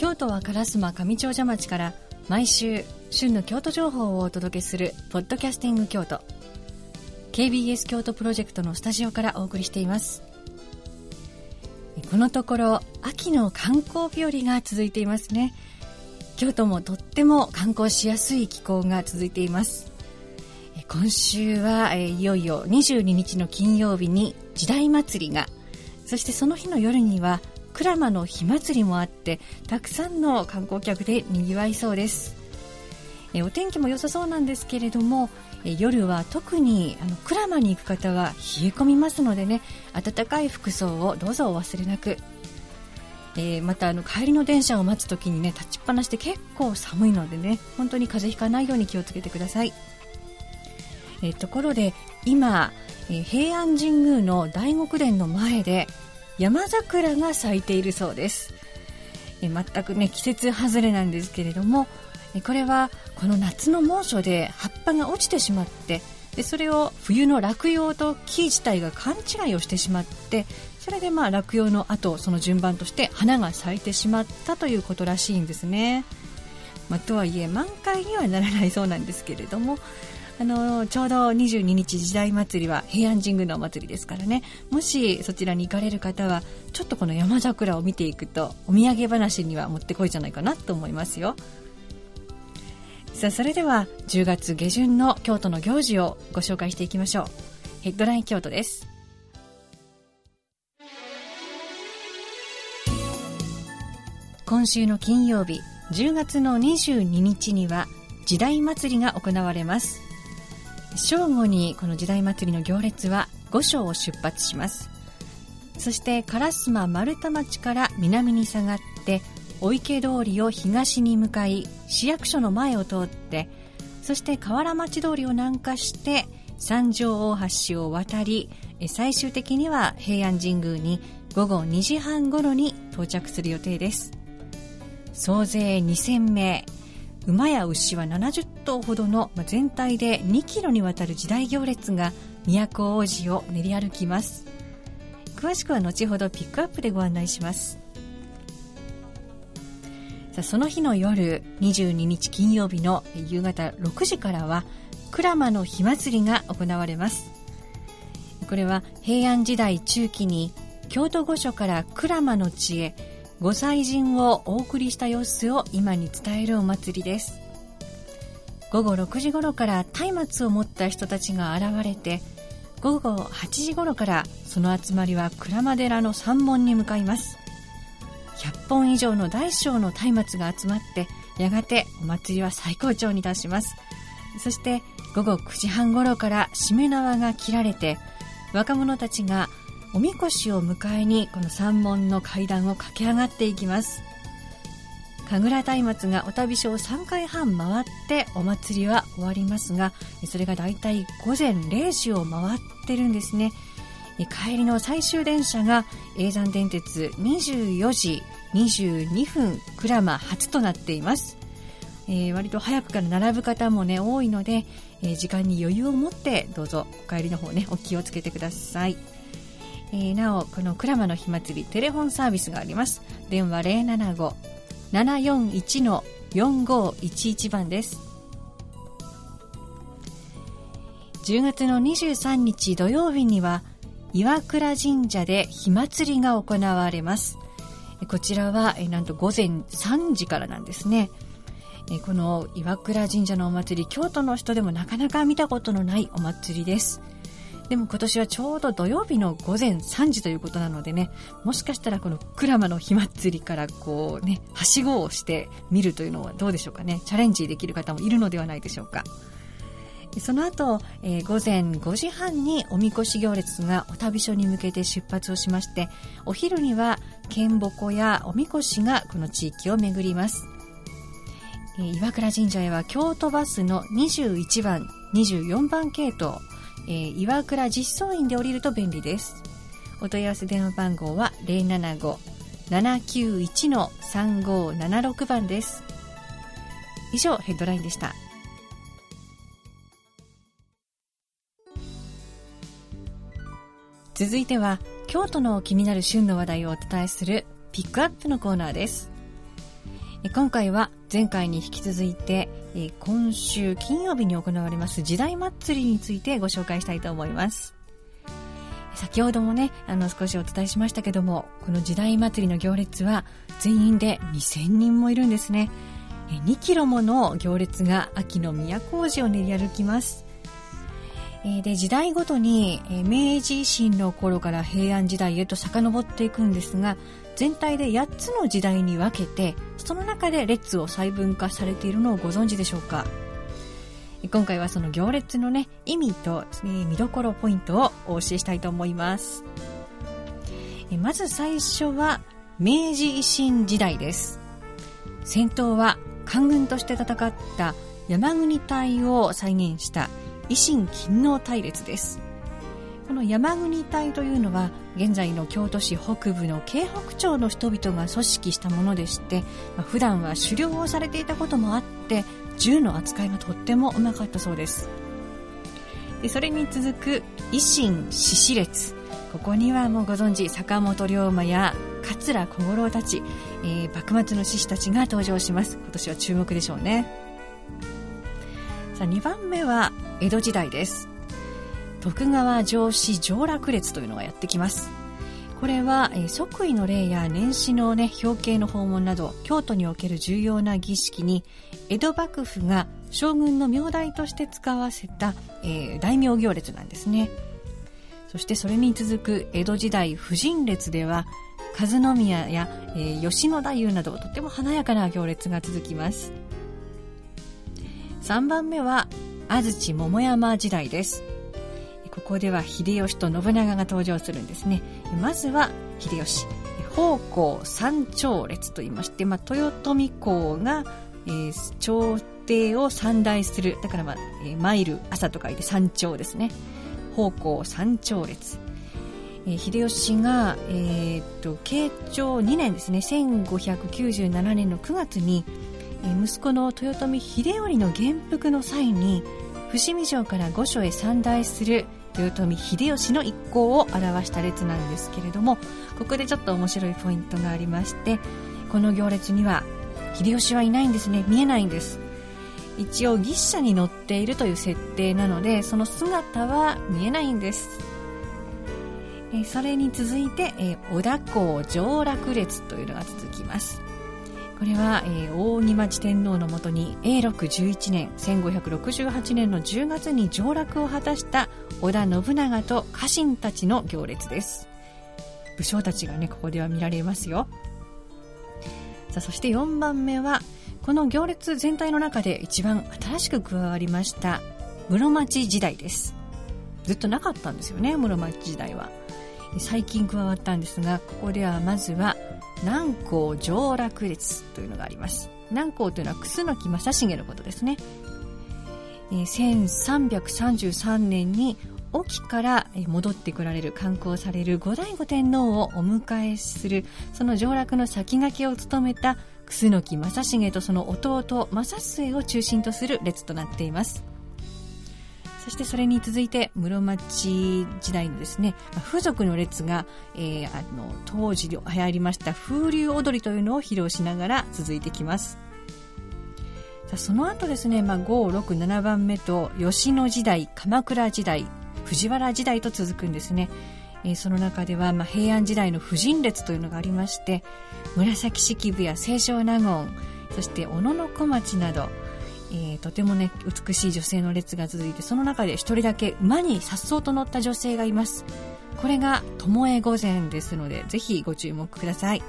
京都は烏丸上長者町から毎週旬の京都情報をお届けするポッドキャスティング京都 KBS 京都プロジェクトのスタジオからお送りしています。このところ秋の観光日和が続いていますね。京都もとっても観光しやすい気候が続いています。今週はいよいよ22日の金曜日に時代祭りが、そしてその日の夜には鞍馬の火祭りもあって、たくさんの観光客で賑わいそうです。お天気も良さそうなんですけれども、夜は特に鞍馬に行く方は冷え込みますのでね、暖かい服装をどうぞお忘れなく。また帰りの電車を待つ時にね、立ちっぱなしで結構寒いのでね、本当に風邪ひかないように気をつけてください。ところで今、平安神宮の大極殿の前で山桜が咲いているそうです。全くね季節外れなんですけれども、これはこの夏の猛暑で葉っぱが落ちてしまって、でそれを冬の落葉と木自体が勘違いをしてしまって、それで落葉の後その順番として花が咲いてしまったということらしいんですね。とはいえ満開にはならないそうなんですけれども、ちょうど22日時代祭りは平安神宮のお祭りですからね、もしそちらに行かれる方はちょっとこの山桜を見ていくとお土産話にはもってこいじゃないかなと思いますよ。さあ、それでは10月下旬の京都の行事をご紹介していきましょう。ヘッドライン京都です。今週の金曜日10月の22日には時代祭りが行われます。正午にこの時代祭りの行列は御所を出発します。そして烏丸丸太町から南に下がって御池通りを東に向かい、市役所の前を通って、そして河原町通りを南下して三条大橋を渡り、最終的には平安神宮に午後2時半頃に到着する予定です。総勢2000名、馬や牛は70頭ほどの全体で2キロにわたる時代行列が都大路を練り歩きます。詳しくは後ほどピックアップでご案内します。さあ、その日の夜22日金曜日の夕方6時からは鞍馬の火祭りが行われます。これは平安時代中期に京都御所から鞍馬の地へ御祭神をお送りした様子を今に伝えるお祭りです。午後6時頃から松明を持った人たちが現れて、午後8時頃からその集まりは鞍馬寺の山門に向かいます。100本以上の大小の松明が集まって、やがてお祭りは最高潮に達します。そして午後9時半頃からしめ縄が切られて、若者たちがおみこしを迎えにこの山門の階段を駆け上がっていきます。神楽松明がお旅所を3回半回ってお祭りは終わりますが、それがだいたい午前0時を回ってるんですね。帰りの最終電車が叡山電鉄24時22分鞍馬発となっています。割と早くから並ぶ方もね多いので、時間に余裕を持ってどうぞお帰りの方ねお気をつけてください。なおこの鞍馬の火祭りテレフォンサービスがあります。電話 075-741-4511 番です。10月の23日土曜日には岩倉神社で火祭りが行われます。こちらはなんと午前3時からなんですね。この岩倉神社のお祭り、京都の人でもなかなか見たことのないお祭りです。でも今年はちょうど土曜日の午前3時ということなのでね、もしかしたらこの鞍馬の火祭りからこうねはしごをしてみるというのはどうでしょうかね。チャレンジできる方もいるのではないでしょうか。その後、午前5時半におみこし行列がお旅所に向けて出発をしまして、お昼には剣鉾やおみこしがこの地域を巡ります。岩倉神社へは京都バスの21番24番系統、岩倉実相院で降りると便利です。お問い合わせ電話番号は 075-791-3576 番です。以上ヘッドラインでした。続いては京都の気になる旬の話題をお伝えするピックアップのコーナーです。 今回は前回に引き続いて今週金曜日に行われます時代祭りについてご紹介したいと思います。先ほどもね少しお伝えしましたけども、この時代祭りの行列は全員で2000人もいるんですね。2キロもの行列が秋の都大路を練り歩きます。で時代ごとに明治維新の頃から平安時代へと遡っていくんですが、全体で8つの時代に分けてその中で列を細分化されているのをご存知でしょうか。今回はその行列のね意味と、見どころポイントをお教えしたいと思います。まず最初は明治維新時代です。先頭は官軍として戦った山国隊を再現した維新勤王隊列です。この山国隊というのは現在の京都市北部の京北町の人々が組織したものでして、普段は狩猟をされていたこともあって銃の扱いがとってもうまかったそうです。でそれに続く維新志士列、ここにはもうご存知坂本龍馬や桂小五郎たち、幕末の志士たちが登場します。今年は注目でしょうね。さあ2番目は江戸時代です。徳川上士上洛列というのがやってきます。これは即位の礼や年始の表敬の訪問など京都における重要な儀式に江戸幕府が将軍の名代として使わせた、大名行列なんですね。そしてそれに続く江戸時代婦人列では和宮や、吉野太夫などとても華やかな行列が続きます。3番目は安土桃山時代です。ここでは秀吉と信長が登場するんですね。まずは秀吉、奉公三朝列といいまして、豊臣公が、朝廷を参拝する、だから、参る朝と書いて三朝ですね。奉公三朝列、秀吉が、慶長2年ですね、1597年の9月に息子の豊臣秀頼の元服の際に伏見城から御所へ参拝する豊臣秀吉の一行を表した列なんですけれども、ここでちょっと面白いポイントがありまして、この行列には秀吉はいないんですね。見えないんです。一応牛車に乗っているという設定なのでその姿は見えないんです。それに続いて小田公上洛列というのが続きます。これは、大木町天皇のもとに永禄11年1568年の10月に上洛を果たした織田信長と家臣たちの行列です。武将たちがここでは見られますよ。さあそして4番目はこの行列全体の中で一番新しく加わりました室町時代です。ずっとなかったんですよね、室町時代は。最近加わったんですが、ここではまずは南光上洛列というのがあります。南光というのは楠木正成のことですね。1333年に隠岐から戻ってこられる観光される後醍醐天皇をお迎えする、その上洛の先駆けを務めた楠木正成とその弟正末を中心とする列となっています。そしてそれに続いて室町時代のですね、風俗の列が、当時流行りました風流踊りというのを披露しながら続いてきます。その後ですね、5、6、7番目と吉野時代、鎌倉時代、藤原時代と続くんですね。その中では、平安時代の婦人列というのがありまして、紫式部や清少納言、そして小野小町など、とても美しい女性の列が続いて、その中で一人だけ馬に颯爽と乗った女性がいます。これが巴御前ですので、ぜひご注目ください。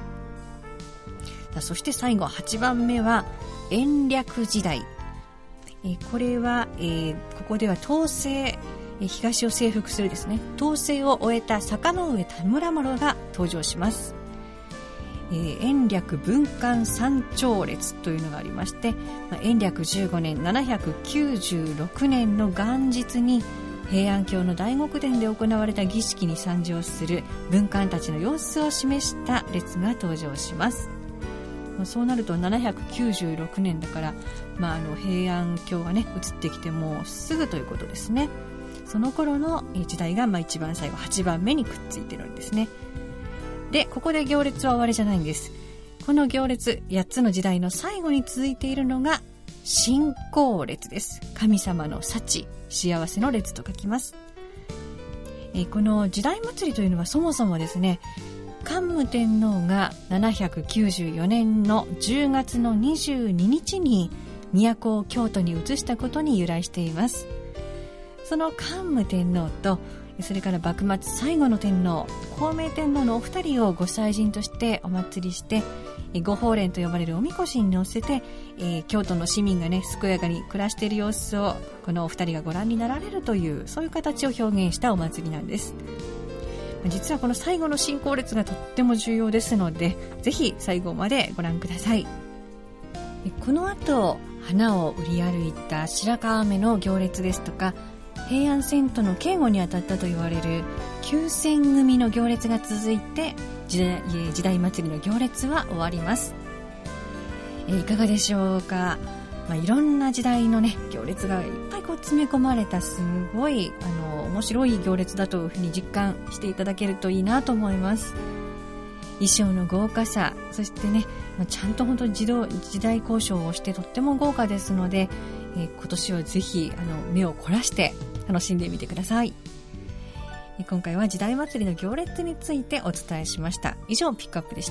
そして最後8番目は延暦時代。これは、ここでは統制、東を征服するですね、統制を終えた坂上田村麻呂が登場します。延暦文官三朝列というのがありまして、延暦15年796年の元日に平安京の大極殿で行われた儀式に参上する文官たちの様子を示した列が登場します。そうなると796年だから、平安京が移ってきてもうすぐということですね。その頃の時代が一番最後8番目にくっついてるんですね。でここで行列は終わりじゃないんです。 この行列、8つの時代の最後に続いているのが信仰列です。神様の幸、幸せの列と書きます。この時代祭りというのはそもそもですね、桓武天皇が794年の10月の22日に都を京都に移したことに由来しています。その桓武天皇と、それから幕末最後の天皇孝明天皇のお二人をご祭神としてお祭りして、御鳳輦と呼ばれるおみこしに乗せて、京都の市民がね健やかに暮らしている様子をこのお二人がご覧になられるという、そういう形を表現したお祭りなんです。実はこの最後の信仰列がとっても重要ですので、ぜひ最後までご覧ください。この後、花を売り歩いた白河目の行列ですとか、平安遷都の警護に当たったと言われる九千組の行列が続いて、時代祭りの行列は終わります。いかがでしょうか。いろんな時代のね行列がいっぱい詰め込まれた、すごい面白い行列だというふうに実感していただけるといいなと思います。衣装の豪華さ、そしてねちゃんと本当に時代交渉をしてとっても豪華ですので、今年はぜひ目を凝らして楽しんでみてください。今回は時代祭りの行列についてお伝えしました。以上ピックアップでした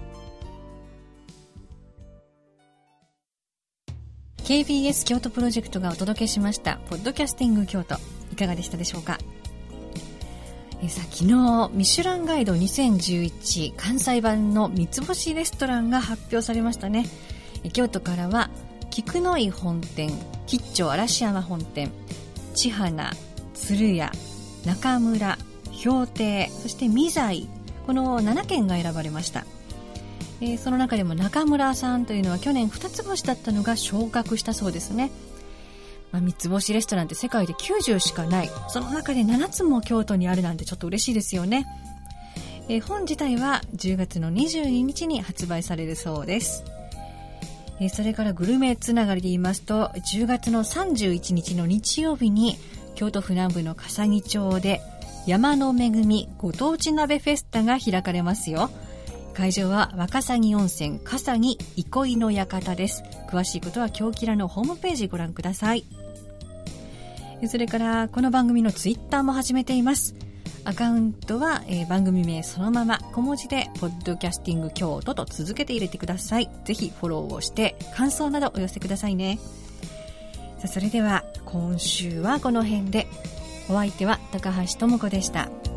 。KBS 京都プロジェクトがお届けしましたポッドキャスティング京都、いかがでしたでしょうか。昨日ミシュランガイド2011関西版の三つ星レストランが発表されましたね。京都からは菊の井本店、吉兆嵐山本店、千花、鶴屋、中村、氷亭、そして御材、この7軒が選ばれました。その中でも中村さんというのは去年2つ星だったのが昇格したそうですね。三つ星レストランって世界で90しかない、その中で7つも京都にあるなんてちょっと嬉しいですよね。本自体は10月の22日に発売されるそうです。それからグルメつながりで言いますと、10月の31日の日曜日に京都府南部の笠置町で山の恵みご当地鍋フェスタが開かれますよ。会場は若狭温泉笠置憩いの館です。詳しいことは京キラのホームページご覧ください。それからこの番組のツイッターも始めています。アカウントは、番組名そのまま小文字でポッドキャスティング京都と続けて入れてください。ぜひフォローをして感想などお寄せくださいね。それでは今週はこの辺で。お相手は高橋智子でした。